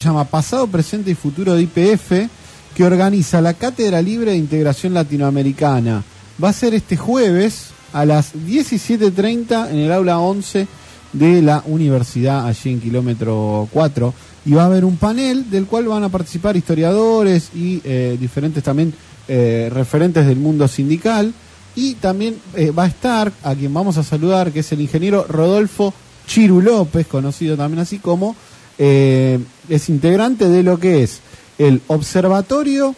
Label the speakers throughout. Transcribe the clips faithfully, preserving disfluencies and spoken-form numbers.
Speaker 1: se llama Pasado, Presente y Futuro de I P F, que organiza la Cátedra Libre de Integración Latinoamericana. Va a ser este jueves a las diecisiete treinta en el aula once de la universidad, allí en kilómetro cuatro, y va a haber un panel del cual van a participar historiadores y eh, diferentes también eh, referentes del mundo sindical, y también eh, va a estar, a quien vamos a saludar, que es el ingeniero Rodolfo Chiru López, conocido también así como, eh, es integrante de lo que es el Observatorio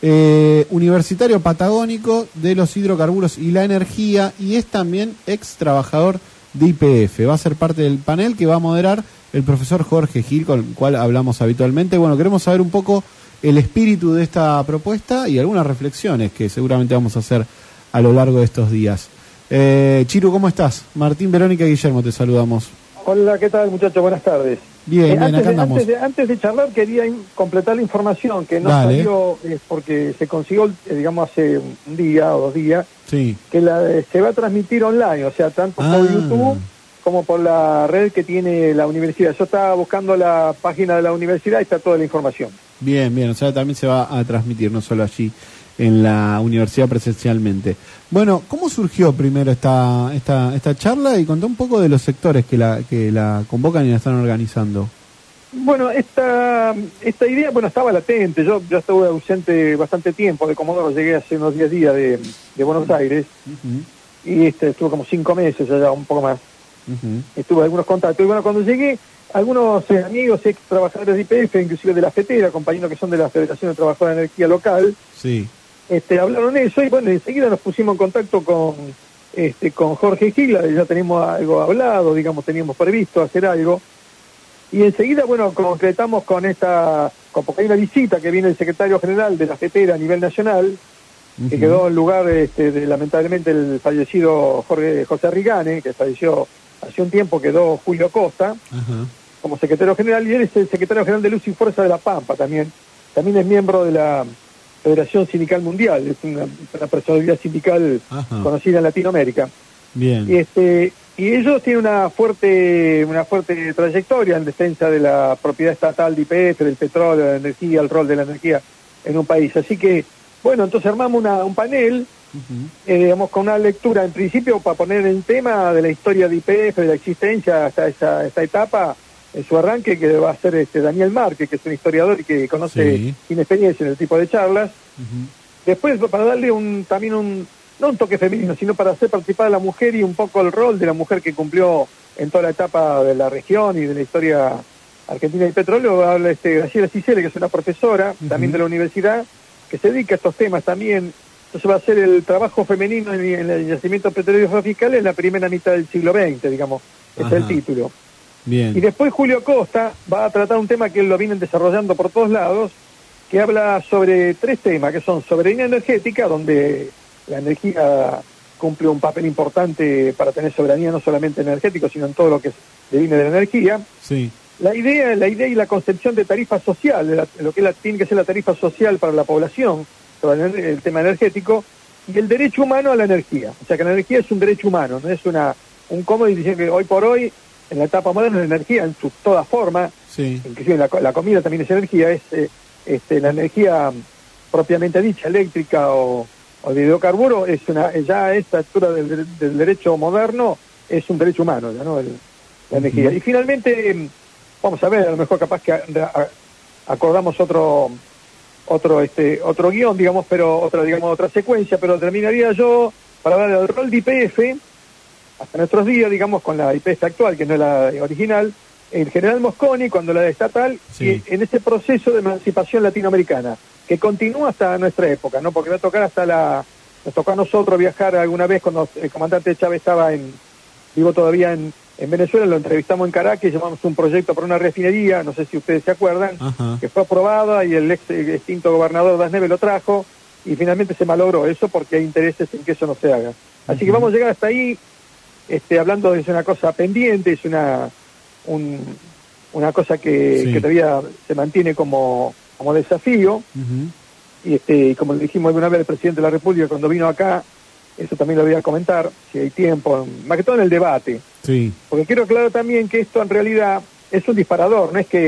Speaker 1: eh, Universitario Patagónico de los Hidrocarburos y la Energía, y es también ex trabajador de I P F. Va a ser parte del panel que va a moderar el profesor Jorge Gil, con el cual hablamos habitualmente. Bueno, queremos saber un poco el espíritu de esta propuesta y algunas reflexiones que seguramente vamos a hacer a lo largo de estos días. Eh, Chiru, ¿cómo estás? Martín, Verónica y Guillermo, te saludamos.
Speaker 2: Hola, ¿qué tal, muchachos? Buenas tardes.
Speaker 1: Bien,
Speaker 2: eh,
Speaker 1: bien,
Speaker 2: antes
Speaker 1: acá
Speaker 2: de,
Speaker 1: andamos.
Speaker 2: Antes de, antes de charlar, quería in- completar la información que no
Speaker 1: Dale.
Speaker 2: salió, eh, porque se consiguió, eh, digamos, hace un día o dos días,
Speaker 1: Sí.
Speaker 2: que la, eh, se va a transmitir online, o sea, tanto
Speaker 1: Ah.
Speaker 2: por YouTube como por la red que tiene la universidad. Yo estaba buscando la página de la universidad y está toda la información.
Speaker 1: Bien, bien, o sea, también se va a transmitir, no solo allí en la universidad presencialmente. Bueno, ¿cómo surgió primero esta esta esta charla? Y contá un poco de los sectores que la que la convocan y la están organizando.
Speaker 2: Bueno, esta esta idea, bueno, estaba latente. Yo yo estuve ausente bastante tiempo de Comodoro, llegué hace unos diez días de, de Buenos Aires,
Speaker 1: Uh-huh.
Speaker 2: y este estuve como cinco meses allá, un poco más.
Speaker 1: Uh-huh.
Speaker 2: Estuve algunos contactos. Y bueno, cuando llegué, algunos eh, amigos, ex trabajadores de I P F, inclusive de la FETERA, compañeros que son de la Federación de Trabajadores de Energía Local,
Speaker 1: Sí.
Speaker 2: este, hablaron de eso, y bueno, enseguida nos pusimos en contacto con este con Jorge Gila, ya teníamos algo hablado, digamos, teníamos previsto hacer algo, y enseguida, bueno, concretamos con esta, con, porque hay una visita que viene el secretario general de la FETERA a nivel nacional,
Speaker 1: Uh-huh.
Speaker 2: que quedó en lugar este, de lamentablemente el fallecido Jorge José Rigane, que falleció hace un tiempo, quedó Julio Costa
Speaker 1: Ajá.
Speaker 2: como secretario general, y él es el secretario general de Luz y Fuerza de La Pampa también. También es miembro de la Federación Sindical Mundial, es una, una personalidad sindical
Speaker 1: Ajá.
Speaker 2: conocida en Latinoamérica.
Speaker 1: Bien.
Speaker 2: Y este y ellos tienen una fuerte una fuerte trayectoria en defensa de la propiedad estatal de I P F, del petróleo, de la energía, el rol de la energía en un país. Así que, bueno, entonces armamos una, un panel,
Speaker 1: Uh-huh.
Speaker 2: eh, digamos, con una lectura en principio para poner el tema de la historia de I P F, de la existencia hasta esa, esta etapa, en su arranque, que va a ser este Daniel Márquez, que es un historiador y que conoce,
Speaker 1: Sí.
Speaker 2: tiene experiencia en el tipo de charlas.
Speaker 1: Uh-huh.
Speaker 2: Después, para darle un también un, no un toque femenino, sino para hacer participar a la mujer y un poco el rol de la mujer que cumplió en toda la etapa de la región y de la historia argentina del petróleo, habla este Graciela Cicele, que es una profesora
Speaker 1: Uh-huh.
Speaker 2: también de la universidad, que se dedica a estos temas también. Entonces va a ser el trabajo femenino en, en el yacimiento petrolero fiscal en la primera mitad del siglo veinte, digamos, ese es el
Speaker 1: Ajá.
Speaker 2: título.
Speaker 1: Bien.
Speaker 2: Y después Julio Costa va a tratar un tema que lo vienen desarrollando por todos lados, que habla sobre tres temas, que son soberanía energética, donde la energía cumple un papel importante para tener soberanía no solamente energético, sino en todo lo que viene de la energía.
Speaker 1: Sí.
Speaker 2: La idea, la idea y la concepción de tarifa social, de la- lo que la, tiene que ser la tarifa social para la población, sobre el, el tema energético, y el derecho humano a la energía. O sea que la energía es un derecho humano, no es una un cómodo, y dicen que hoy por hoy, en la etapa moderna, la energía en su toda forma,
Speaker 1: Sí.
Speaker 2: inclusive la, la comida también es energía, es eh, este, la energía propiamente dicha, eléctrica o, o de hidrocarburo, es una, ya a esta altura del, del derecho moderno, es un derecho humano, ya, ¿no? El- la
Speaker 1: Ujú.
Speaker 2: energía. Y finalmente, vamos a ver, a lo mejor capaz que a- a- acordamos otro otro este otro guión, digamos, pero otra digamos otra secuencia, pero terminaría yo para hablar del rol de I P F hasta nuestros días, digamos, con la I P F actual, que no es la original, el general Mosconi, cuando la estatal,
Speaker 1: Sí.
Speaker 2: y en ese proceso de emancipación latinoamericana, que continúa hasta nuestra época, ¿no? Porque va a tocar hasta la... Nos tocó a nosotros viajar alguna vez cuando el comandante Chávez estaba en... vivo todavía en, en Venezuela, lo entrevistamos en Caracas, llevamos un proyecto para una refinería, no sé si ustedes se acuerdan,
Speaker 1: Ajá.
Speaker 2: que fue aprobada y el ex extinto gobernador Das Neves lo trajo, y finalmente se malogró eso porque hay intereses en que eso no se haga. Así que
Speaker 1: Ujú.
Speaker 2: vamos a llegar hasta ahí, este, hablando de es una cosa pendiente, es una un, una cosa que,
Speaker 1: Sí.
Speaker 2: que todavía se mantiene como, como desafío,
Speaker 1: Ujú.
Speaker 2: y este, como le dijimos alguna vez al presidente de la República cuando vino acá, eso también lo voy a comentar, si hay tiempo, más que todo en el debate.
Speaker 1: Sí.
Speaker 2: Porque quiero aclarar también que esto en realidad es un disparador, no es que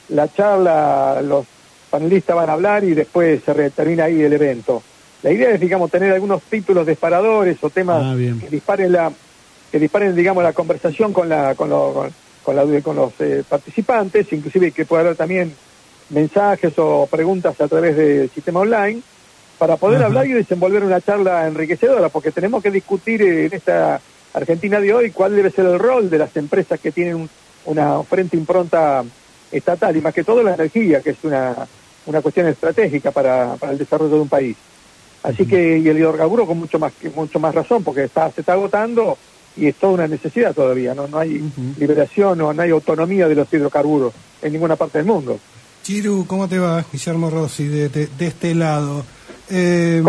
Speaker 2: la charla, los panelistas van a hablar y después se re- termina ahí el evento. La idea es, digamos, tener algunos títulos disparadores o temas
Speaker 1: Ah, bien.
Speaker 2: que disparen la, que disparen, digamos, la conversación con la, con, lo, con, con, la, con los eh, participantes, inclusive que pueda haber también mensajes o preguntas a través del sistema online, para poder Ajá. hablar y desenvolver una charla enriquecedora, porque tenemos que discutir en esta Argentina de hoy cuál debe ser el rol de las empresas que tienen un, una frente impronta estatal, y más que todo la energía, que es una, una cuestión estratégica para, para el desarrollo de un país. Así uh-huh. que, y el hidrocarburo con mucho más, mucho más razón, porque está, se está agotando y es toda una necesidad todavía, no, no hay uh-huh. liberación, no, no hay autonomía de los hidrocarburos en ninguna parte del mundo.
Speaker 3: Chiru, ¿cómo te va? Guillermo Rossi, de, de, de este lado. Eh,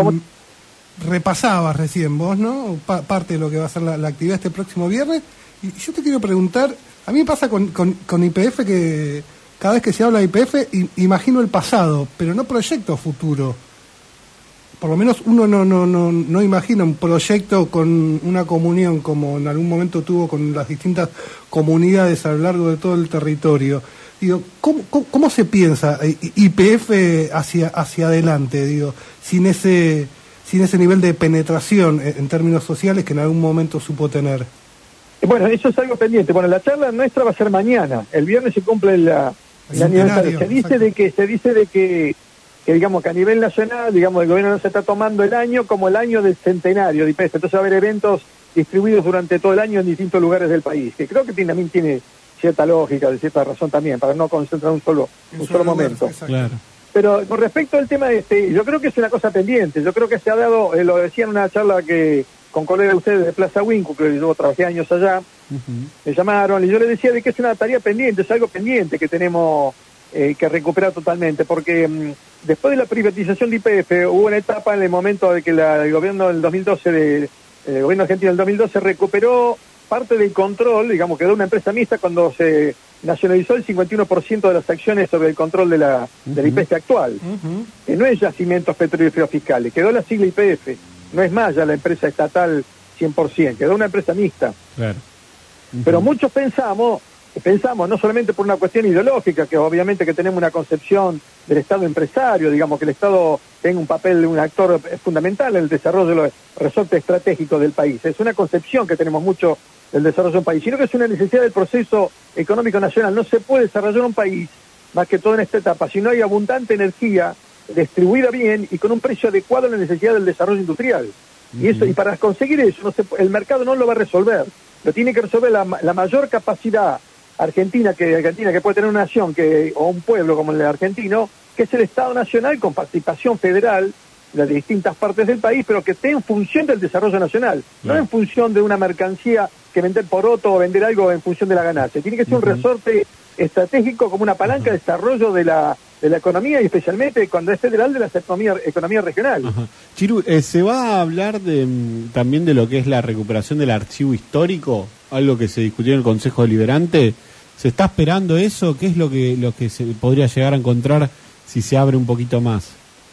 Speaker 3: repasabas recién vos, ¿no? Pa- parte de lo que va a ser la, la actividad este próximo viernes. Y yo te quiero preguntar, a mí me pasa con, con, con Y P F que cada vez que se habla de Y P F i- imagino el pasado, pero no proyecto futuro. Por lo menos uno no, no, no, no imagina un proyecto con una comunión como en algún momento tuvo con las distintas comunidades a lo largo de todo el territorio. Digo, ¿cómo, cómo, cómo se piensa Y P F hacia, hacia adelante, digo, sin ese, sin ese nivel de penetración en, en términos sociales que en algún momento supo tener?
Speaker 2: Bueno, eso es algo pendiente. Bueno, la charla nuestra va a ser mañana. El viernes se cumple la, el aniversario. Se dice exacto. de que, se dice de que, que digamos que a nivel nacional, digamos, el gobierno no se está tomando el año como el año del centenario de Y P F. Entonces va a haber eventos distribuidos durante todo el año en distintos lugares del país, que creo que tiene, también tiene cierta lógica, de cierta razón también, para no concentrar un solo, un solo, solo momento.
Speaker 1: Claro.
Speaker 2: Pero con respecto al tema de este, yo creo que es una cosa pendiente. Yo creo que se ha dado, eh, lo decía en una charla que con colegas de ustedes de Plaza Winco, que yo trabajé años allá, uh-huh. me llamaron y yo les decía de que es una tarea pendiente, es algo pendiente que tenemos eh, que recuperar totalmente, porque mmm, después de la privatización de Y P F hubo una etapa en el momento de que la, el gobierno del dos mil doce, de, el gobierno argentino del dos mil doce recuperó parte del control, digamos, quedó una empresa mixta cuando se nacionalizó el cincuenta y uno por ciento de las acciones sobre el control de la, uh-huh. de la Y P F actual, uh-huh. que no es Yacimientos Petrolíferos Fiscales, quedó la sigla Y P F, no es más ya la empresa estatal cien por ciento, quedó una empresa mixta.
Speaker 1: Claro. Uh-huh.
Speaker 2: Pero muchos pensamos, pensamos, no solamente por una cuestión ideológica, que obviamente que tenemos una concepción del Estado empresario, digamos que el Estado tenga un papel, un actor fundamental en el desarrollo de los resortes estratégicos del país. Es una concepción que tenemos mucho del desarrollo de un país, sino que es una necesidad del proceso económico nacional. No se puede desarrollar un país, más que todo en esta etapa, si no hay abundante energía distribuida bien y con un precio adecuado a la necesidad del desarrollo industrial. Uh-huh. Y eso, y para conseguir eso, no se, el mercado no lo va a resolver. Lo tiene que resolver la, la mayor capacidad argentina que argentina que puede tener una nación que o un pueblo como el argentino, que es el Estado Nacional con participación federal de distintas partes del país, pero que esté en función del desarrollo nacional, no, no en función de una mercancía que vender por otro o vender algo en función de la ganancia. Tiene que ser uh-huh. un resorte estratégico como una palanca uh-huh. de desarrollo de la de la economía y especialmente cuando es federal de la economía, economía regional.
Speaker 1: Uh-huh. Chiru, eh, ¿se va a hablar de, también de lo que es la recuperación del archivo histórico? Algo que se discutió en el Consejo Deliberante. ¿Se está esperando eso? ¿Qué es lo que lo que se podría llegar a encontrar si se abre un poquito más?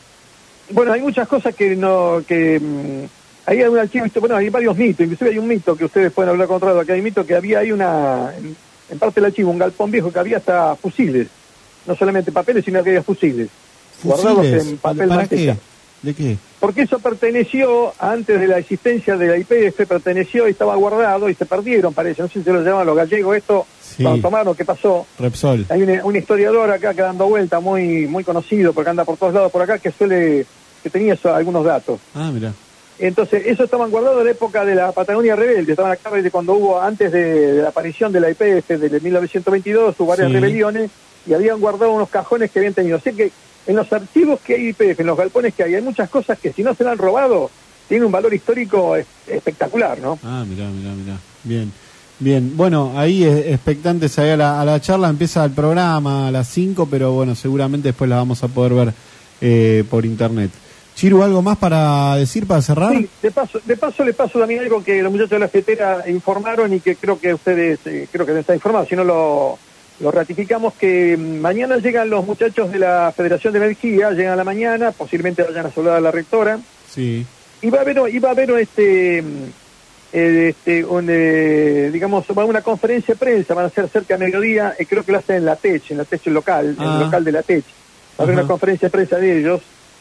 Speaker 2: Bueno, hay muchas cosas que no... que mmm, ahí hay un archivo, bueno, hay varios mitos, inclusive hay un mito que ustedes pueden hablar con otro, que hay un mito que había ahí una... En, en parte del archivo, un galpón viejo que había hasta fusiles. No solamente papeles, sino que había fusiles.
Speaker 1: ¿Fusiles?
Speaker 2: Guardados en papel
Speaker 1: ¿Para
Speaker 2: manteca.
Speaker 1: qué? ¿De qué?
Speaker 2: Porque eso perteneció, antes de la existencia de la Y P F, perteneció y estaba guardado y se perdieron, parece. No sé si se lo llaman los gallegos esto, sí. Cuando tomaron, ¿qué pasó?
Speaker 1: Repsol.
Speaker 2: Hay un, un historiador acá que dando vuelta, muy muy conocido, porque anda por todos lados por acá, que suele, que tenía eso, algunos datos.
Speaker 1: Ah, mira.
Speaker 2: Entonces, eso estaban guardados en la época de la Patagonia Rebelde, estaban acá de cuando hubo, antes de, de la aparición de la Y P F, de mil novecientos veintidós, hubo varias sí. rebeliones, y habían guardado unos cajones que habían tenido. Así que en los archivos que hay Y P F, en los galpones que hay, hay muchas cosas que si no se la han robado, tienen un valor histórico es, espectacular, ¿no?
Speaker 1: Ah, mirá, mirá, mirá. Bien, bien. Bueno, ahí expectantes ahí a la, a la charla, empieza el programa a las cinco, pero bueno, seguramente después la vamos a poder ver eh, por internet. Chiru, ¿algo más para decir, para cerrar?
Speaker 2: Sí, de paso, de paso le paso también algo que los muchachos de la FETERA informaron y que creo que ustedes, eh, creo que no están informados, si no lo... Lo ratificamos que mañana llegan los muchachos de la Federación de Energía, llegan a la mañana, posiblemente vayan a saludar a la rectora.
Speaker 1: Sí.
Speaker 2: Y va a haber, y va a haber este, eh, este, un, eh, digamos, una conferencia de prensa, van a ser cerca de mediodía, eh, creo que lo hacen en la T E C, en la T E C local,
Speaker 1: ah.
Speaker 2: en el local de la T E C. Va a haber una conferencia de prensa de ellos.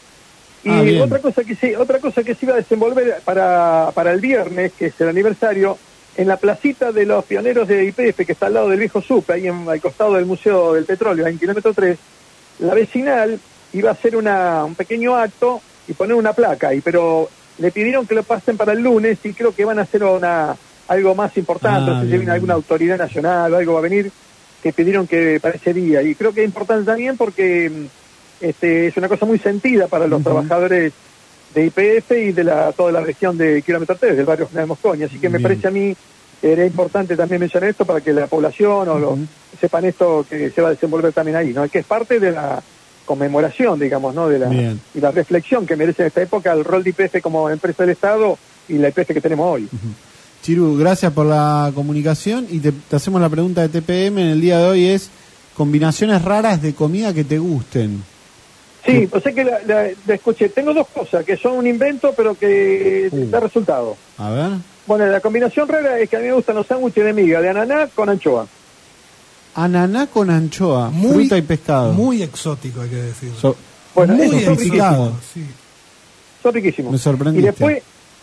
Speaker 2: Y ah, otra cosa que sí, otra cosa que se iba a desenvolver para, para el viernes, que es el aniversario, en la placita de los pioneros de Y P F, que está al lado del viejo S U P, ahí en, al costado del Museo del Petróleo, en kilómetro tres, la vecinal iba a hacer una, un pequeño acto y poner una placa ahí, pero le pidieron que lo pasen para el lunes y creo que van a hacer una algo más importante, ah, no sé si viene alguna autoridad nacional o algo va a venir, que pidieron que para ese día. Y creo que es importante también porque este es una cosa muy sentida para los uh-huh. trabajadores de Y P F y de la toda la región de kilómetro tres, del barrio General Mosconi. Así que Bien. me parece a mí que era importante también mencionar esto para que la población o uh-huh. los, sepan esto que se va a desenvolver también ahí, ¿no? Que es parte de la conmemoración, digamos, ¿no? De la, y la reflexión que merece en esta época el rol de Y P F como empresa del Estado y la Y P F que tenemos hoy.
Speaker 1: Uh-huh. Chiru, gracias por la comunicación y te, te hacemos la pregunta de T P M en el día de hoy es combinaciones raras de comida que te gusten.
Speaker 2: Sí, o sea que la, la, la escuché. Tengo dos cosas que son un invento pero que uh. da resultado.
Speaker 1: A ver.
Speaker 2: Bueno, la combinación rara es que a mí me gustan los sándwiches de miga de ananá con anchoa.
Speaker 1: Ananá con anchoa, muy, fruta y pescado.
Speaker 3: Muy exótico, hay que decir.
Speaker 1: So,
Speaker 2: bueno,
Speaker 1: muy exótico.
Speaker 2: Sí. Son riquísimos.
Speaker 1: Me sorprendiste.
Speaker 2: Y después,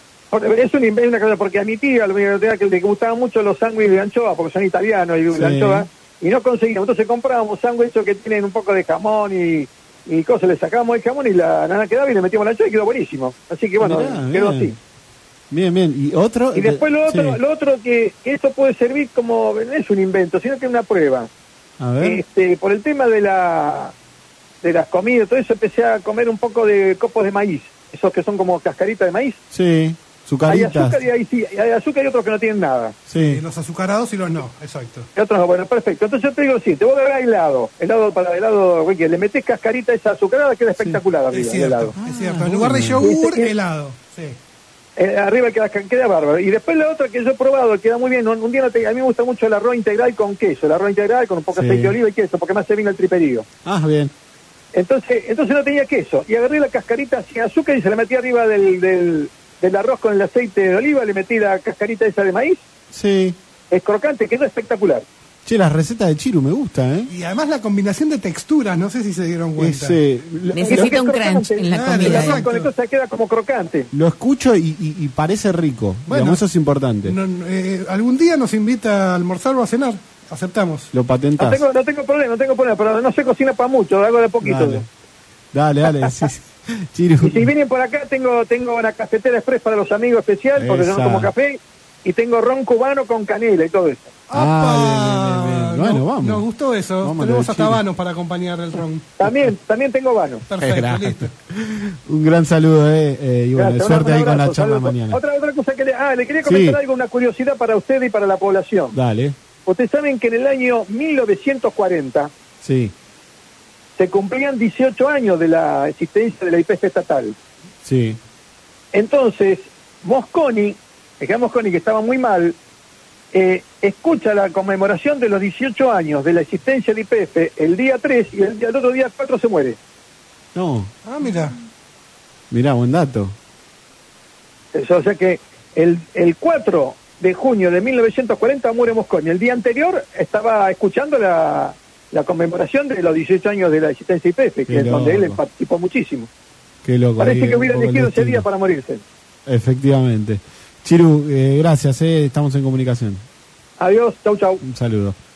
Speaker 2: es un invento, una cosa, porque a mi tía lo que le gustaban mucho los sándwiches de anchoa, porque son italianos y sí. de anchoa, y no conseguíamos. Entonces comprábamos sándwiches que tienen un poco de jamón y, y cosas, le sacábamos el jamón y la nana quedaba y le metíamos la anchoa y quedó buenísimo. Así que bueno, Mirá, quedó bien. así.
Speaker 1: Bien, bien. ¿Y otro?
Speaker 2: Y después lo otro, sí. lo otro que, que esto puede servir como, no es un invento, sino que es una prueba.
Speaker 1: A ver.
Speaker 2: Este, por el tema de la de las comidas, todo eso, empecé a comer un poco de copos de maíz, esos que son como cascaritas de maíz.
Speaker 1: Sí, azucaritas.
Speaker 2: Hay azúcar y hay, sí, hay azúcar y otros que no tienen nada.
Speaker 3: Sí, los azucarados y los no, exacto.
Speaker 2: Y otros no, bueno, perfecto. Entonces yo te digo, sí, te voy a dar helado, helado para helado, que le metes cascarita esa azucarada, queda espectacular sí. arriba,
Speaker 3: es cierto,
Speaker 2: helado.
Speaker 3: Es cierto, en lugar de yogur,
Speaker 2: este,
Speaker 3: helado, sí.
Speaker 2: Eh, arriba queda, queda bárbaro. Y después la otra que yo he probado, queda muy bien. Un, un día no te, a mí me gusta mucho el arroz integral con queso. El arroz integral con un poco de sí. aceite de oliva y queso, porque más se vino el triperío.
Speaker 1: Ah, bien.
Speaker 2: Entonces entonces no tenía queso. Y agarré la cascarita sin azúcar y se la metí arriba del, del, del arroz con el aceite de oliva. Le metí la cascarita esa de maíz.
Speaker 1: Sí.
Speaker 2: Es crocante, quedó espectacular.
Speaker 1: Che, las recetas de Chiru me gusta, ¿eh?
Speaker 3: Y además la combinación de texturas, no sé si se dieron cuenta.
Speaker 1: Ese,
Speaker 4: Necesita un crunch en la
Speaker 2: ah,
Speaker 4: comida.
Speaker 2: La con esto se queda como crocante.
Speaker 1: Lo escucho y, y, y parece rico. Bueno, digamos, eso es importante.
Speaker 3: No, eh, algún día nos invita a almorzar o a cenar. Aceptamos.
Speaker 1: Lo patentás.
Speaker 2: No tengo, no tengo problema, no tengo problema, pero no se cocina para mucho, hago de poquito.
Speaker 1: Dale, dale, dale sí, Chiru.
Speaker 2: Y si vienen por acá, tengo tengo una cafetera express para los amigos especial, porque yo no tomo café, y tengo ron cubano con canela y todo eso.
Speaker 1: Ah, bien, bien, bien. Bueno,
Speaker 3: no,
Speaker 1: vamos.
Speaker 3: Nos gustó eso.
Speaker 1: Vamos
Speaker 3: Tenemos hasta vanos para acompañar el ron.
Speaker 2: También, también tengo vanos.
Speaker 3: Perfecto, listo.
Speaker 1: Un gran saludo, eh, eh y bueno, Gracias, suerte ahí con la charla
Speaker 2: saludos.
Speaker 1: mañana.
Speaker 2: Otra otra cosa que le, ah, le quería comentar sí. algo, una curiosidad para usted y para la población.
Speaker 1: Dale.
Speaker 2: Ustedes saben que en el año mil novecientos cuarenta
Speaker 1: sí.
Speaker 2: se cumplían dieciocho años de la existencia de la Y P F estatal.
Speaker 1: Sí.
Speaker 2: Entonces, Mosconi, el que Mosconi que estaba muy mal, eh, escucha la conmemoración de los dieciocho años de la existencia de Y P F el día tres y el, el otro día cuatro se muere.
Speaker 1: No.
Speaker 3: Ah, mira.
Speaker 1: Mirá, buen dato.
Speaker 2: Eso, o sea que el, el cuatro de junio de mil novecientos cuarenta muere Mosconi. El día anterior estaba escuchando la, la conmemoración de los dieciocho años de la existencia de Y P F, que es donde él participó muchísimo.
Speaker 1: Qué loco.
Speaker 2: Parece que hubiera elegido ese día para morirse.
Speaker 1: Efectivamente. Chiru, eh, gracias, eh, estamos en comunicación.
Speaker 2: Adiós, chau, chau.
Speaker 1: Un saludo.